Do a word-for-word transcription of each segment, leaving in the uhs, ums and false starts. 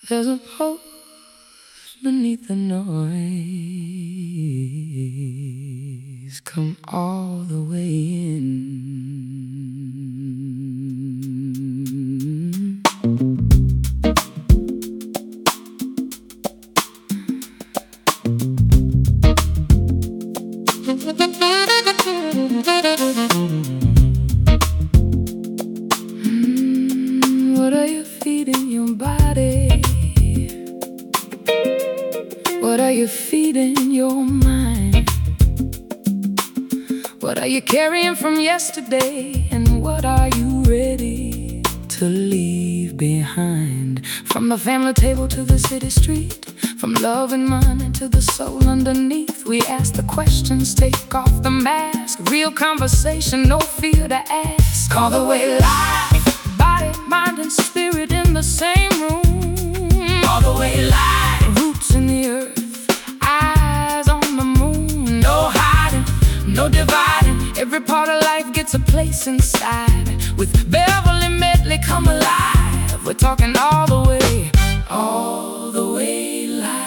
There's a pulse beneath the noise. Come all the way in. Mm, what are you feeding your body? What are you feeding your mind? What are you carrying from yesterday? And what are you ready to leave behind? From the family table to the city street, from love and money to the soul underneath, we ask the questions, take off the mask. Real conversation, no fear to ask. All the way live, body, mind and spirit in the same room. All the way live, roots in the earth, eyes on the moon. No hiding, no dividing, every part of life gets a place inside. With Beverly Medley, come alive. We're talking all the way, all the way live.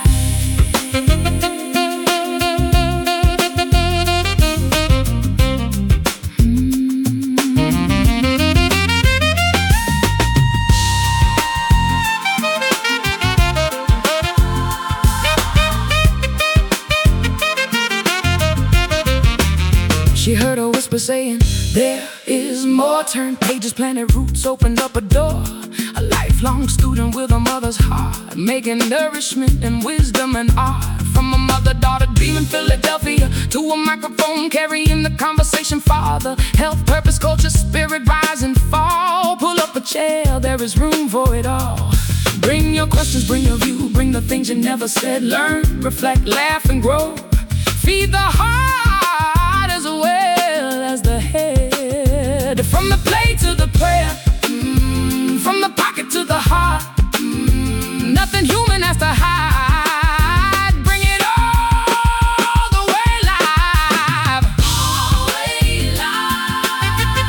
She heard a whisper saying, there is more. Turned pages, planted roots, opened up a door. A lifelong student with a mother's heart, making nourishment and wisdom and art. From a mother-daughter dream in Philadelphia to a microphone carrying the conversation. Father, health, purpose, culture, spirit, rise and fall. Pull up a chair, there is room for it all. Bring your questions, bring your view, bring the things you never said. Learn, reflect, laugh and grow. Feed the heart as well as the head. From the play to the prayer, mm, from the pocket to the heart, mm, nothing human has to hide. Bring it all the way live. All the way live.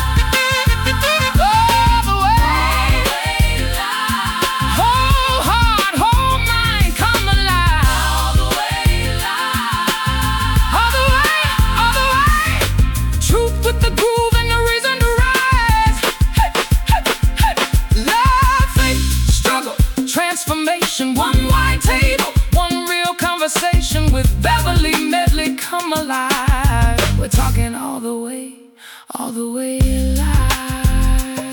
All the way live. Whole heart, whole mind, come alive. All the way live. All the way, all the way. Truth with the groove and the reason to rise. Hey, hey, hey. Love, faith, struggle, transformation. One wide table, one real conversation with Beverly Medley, come alive. We're talking all the way, all the way live.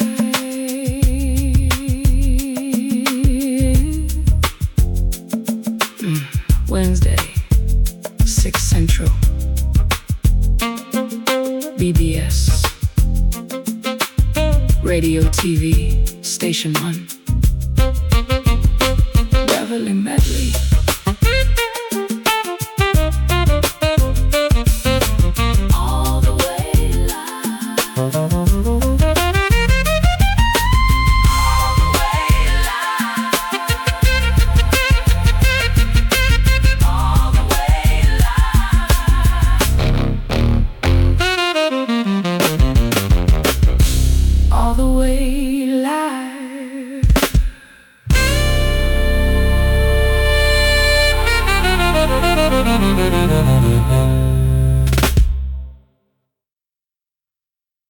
Mm, Wednesday, six Central, B B S, Radio T V, Station One, Beverly Medley.